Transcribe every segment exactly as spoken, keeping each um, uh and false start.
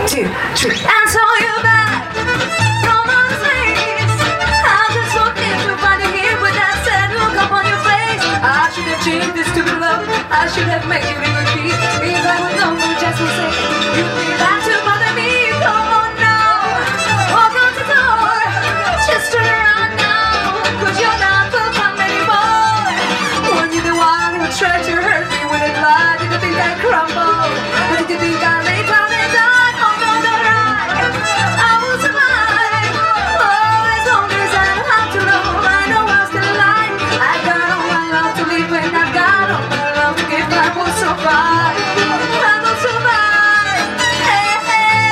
two, three. And so you're back from overseas. I'm just looking to find you here with that sad look upon your face. I should have changed this stupid love. I should have made you leave with me. If I would know for just a second, you'd be back to bother me. Come on now, walk out the door. Just turn around now, cause you're not welcome anymore. When you're the one who tried to hurt me with a lie, did you think I'd crumble? Or did you think I'd lay down and die? Oh no, not right. I will survive. Oh, as long as I don't have to know, I know I'm still alive. I got all my love to live and I've got all my love to give. I will survive. I will survive. Hey, hey.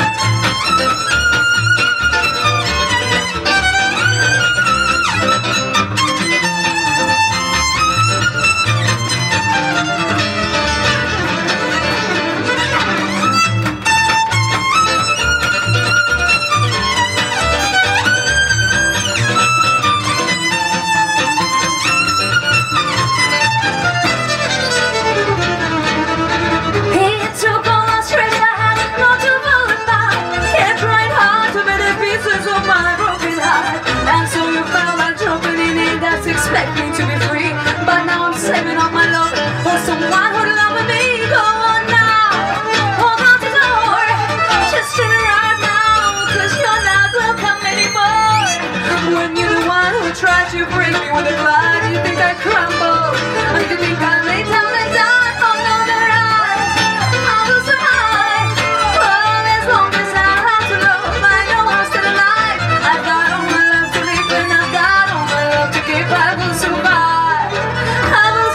He took all the strength I had not to fall apart. Kept trying hard to mend the pieces of my broken heart. And so you felt like jumping in it, that's expecting to be free. But now I'm saving up my love for someone who'd love me. Go on now, walk out the door. Just turn around now, cause you're not welcome anymore. When you're the one who tried to break me with a lie, you think I crumble? Or you think I lay down and die? Oh no, not right. I will survive. Oh, as long as I have to love, I know I'm still alive. I've got all my love to live and I've got all my love to give. I will survive. I will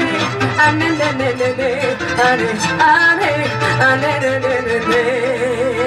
Ane, ane, ane, ane, ane, ane, ane, ane.